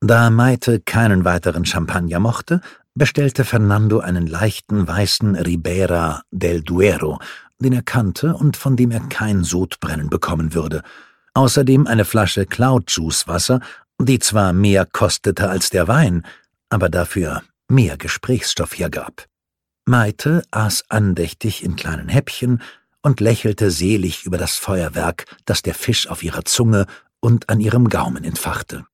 Da Maite keinen weiteren Champagner mochte, bestellte Fernando einen leichten weißen Ribera del Duero, den er kannte und von dem er kein Sodbrennen bekommen würde. Außerdem eine Flasche Cloud-Juice-Wasser, die zwar mehr kostete als der Wein, aber dafür mehr Gesprächsstoff hergab. Maite aß andächtig in kleinen Häppchen und lächelte selig über das Feuerwerk, das der Fisch auf ihrer Zunge und an ihrem Gaumen entfachte.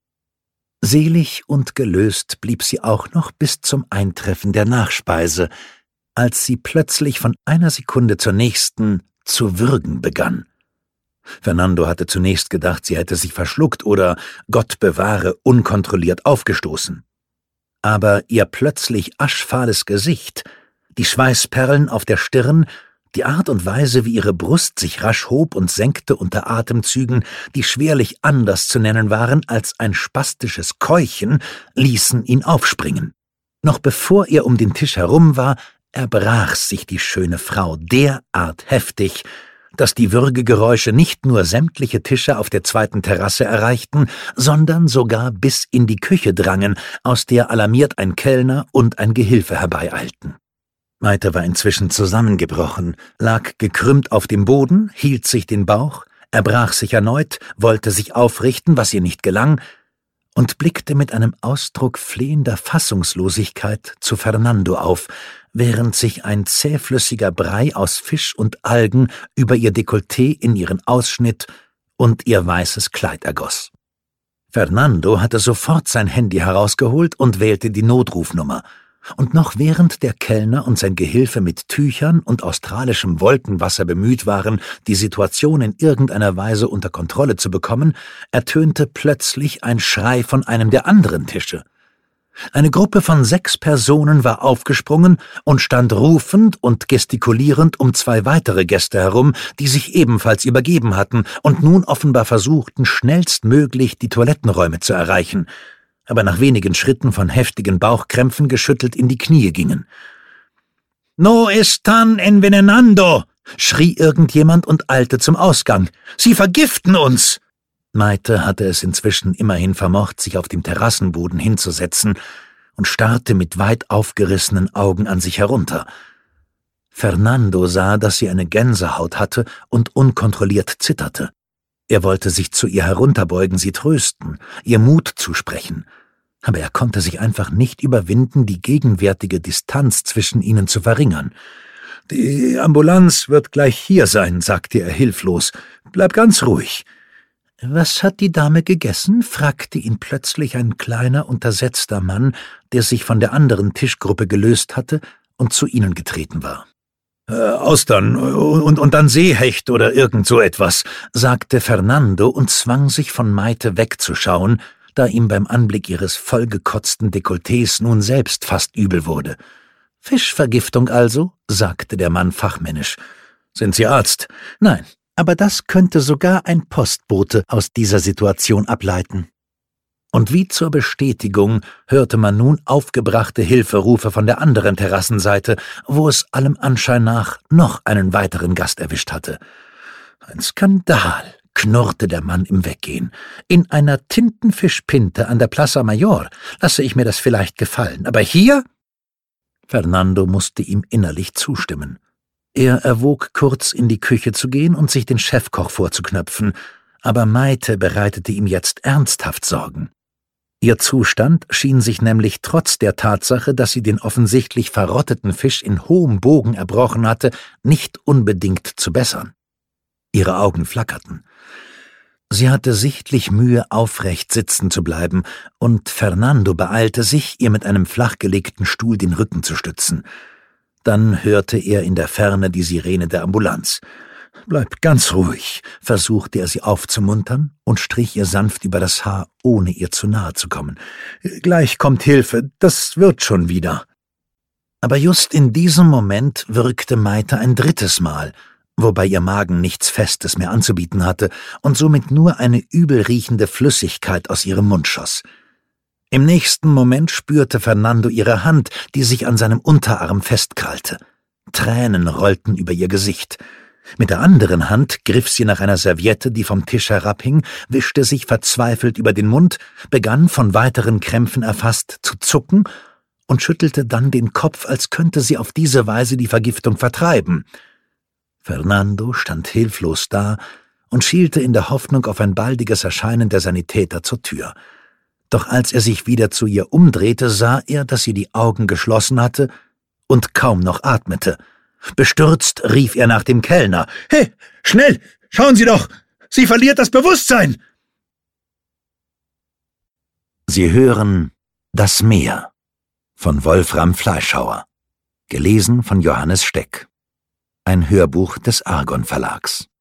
Selig und gelöst blieb sie auch noch bis zum Eintreffen der Nachspeise, als sie plötzlich von einer Sekunde zur nächsten zu würgen begann. Fernando hatte zunächst gedacht, sie hätte sich verschluckt oder, Gott bewahre, unkontrolliert aufgestoßen. Aber ihr plötzlich aschfahles Gesicht, die Schweißperlen auf der Stirn, die Art und Weise, wie ihre Brust sich rasch hob und senkte unter Atemzügen, die schwerlich anders zu nennen waren als ein spastisches Keuchen, ließen ihn aufspringen. Noch bevor er um den Tisch herum war, erbrach sich die schöne Frau derart heftig, dass die Würgegeräusche nicht nur sämtliche Tische auf der zweiten Terrasse erreichten, sondern sogar bis in die Küche drangen, aus der alarmiert ein Kellner und ein Gehilfe herbeieilten. Maite war inzwischen zusammengebrochen, lag gekrümmt auf dem Boden, hielt sich den Bauch, erbrach sich erneut, wollte sich aufrichten, was ihr nicht gelang, und blickte mit einem Ausdruck flehender Fassungslosigkeit zu Fernando auf, während sich ein zähflüssiger Brei aus Fisch und Algen über ihr Dekolleté in ihren Ausschnitt und ihr weißes Kleid ergoss. Fernando hatte sofort sein Handy herausgeholt und wählte die Notrufnummer. Und noch während der Kellner und sein Gehilfe mit Tüchern und australischem Wolkenwasser bemüht waren, die Situation in irgendeiner Weise unter Kontrolle zu bekommen, ertönte plötzlich ein Schrei von einem der anderen Tische. Eine Gruppe von 6 Personen war aufgesprungen und stand rufend und gestikulierend um 2 weitere Gäste herum, die sich ebenfalls übergeben hatten und nun offenbar versuchten, schnellstmöglich die Toilettenräume zu erreichen, aber nach wenigen Schritten von heftigen Bauchkrämpfen geschüttelt in die Knie gingen. »No están envenenando«, schrie irgendjemand und eilte zum Ausgang. »Sie vergiften uns!« Maite hatte es inzwischen immerhin vermocht, sich auf dem Terrassenboden hinzusetzen und starrte mit weit aufgerissenen Augen an sich herunter. Fernando sah, dass sie eine Gänsehaut hatte und unkontrolliert zitterte. Er wollte sich zu ihr herunterbeugen, sie trösten, ihr Mut zusprechen, aber er konnte sich einfach nicht überwinden, die gegenwärtige Distanz zwischen ihnen zu verringern. »Die Ambulanz wird gleich hier sein«, sagte er hilflos. »Bleib ganz ruhig.« »Was hat die Dame gegessen?« fragte ihn plötzlich ein kleiner, untersetzter Mann, der sich von der anderen Tischgruppe gelöst hatte und zu ihnen getreten war. »Austern und dann Seehecht oder irgend so etwas«, sagte Fernando und zwang sich von Maite wegzuschauen, da ihm beim Anblick ihres vollgekotzten Dekolletés nun selbst fast übel wurde. »Fischvergiftung also?« sagte der Mann fachmännisch. »Sind Sie Arzt?« »Nein, aber das könnte sogar ein Postbote aus dieser Situation ableiten.« Und wie zur Bestätigung hörte man nun aufgebrachte Hilferufe von der anderen Terrassenseite, wo es allem Anschein nach noch einen weiteren Gast erwischt hatte. »Ein Skandal«, knurrte der Mann im Weggehen. »In einer Tintenfischpinte an der Plaza Mayor lasse ich mir das vielleicht gefallen, aber hier?« Fernando musste ihm innerlich zustimmen. Er erwog kurz, in die Küche zu gehen und sich den Chefkoch vorzuknöpfen, aber Maite bereitete ihm jetzt ernsthaft Sorgen. Ihr Zustand schien sich nämlich trotz der Tatsache, dass sie den offensichtlich verrotteten Fisch in hohem Bogen erbrochen hatte, nicht unbedingt zu bessern. Ihre Augen flackerten. Sie hatte sichtlich Mühe, aufrecht sitzen zu bleiben, und Fernando beeilte sich, ihr mit einem flachgelegten Stuhl den Rücken zu stützen. Dann hörte er in der Ferne die Sirene der Ambulanz. »Bleib ganz ruhig«, versuchte er sie aufzumuntern und strich ihr sanft über das Haar, ohne ihr zu nahe zu kommen. »Gleich kommt Hilfe, das wird schon wieder.« Aber just in diesem Moment würgte Maite ein 3. Mal, wobei ihr Magen nichts Festes mehr anzubieten hatte und somit nur eine übelriechende Flüssigkeit aus ihrem Mund schoss. Im nächsten Moment spürte Fernando ihre Hand, die sich an seinem Unterarm festkrallte. Tränen rollten über ihr Gesicht. Mit der anderen Hand griff sie nach einer Serviette, die vom Tisch herabhing, wischte sich verzweifelt über den Mund, begann, von weiteren Krämpfen erfasst, zu zucken und schüttelte dann den Kopf, als könnte sie auf diese Weise die Vergiftung vertreiben. Fernando stand hilflos da und schielte in der Hoffnung auf ein baldiges Erscheinen der Sanitäter zur Tür. Doch als er sich wieder zu ihr umdrehte, sah er, dass sie die Augen geschlossen hatte und kaum noch atmete. Bestürzt rief er nach dem Kellner. »Hey, schnell, schauen Sie doch! Sie verliert das Bewusstsein!« Sie hören »Das Meer« von Wolfram Fleischhauer, gelesen von Johannes Steck. Ein Hörbuch des Argon Verlags.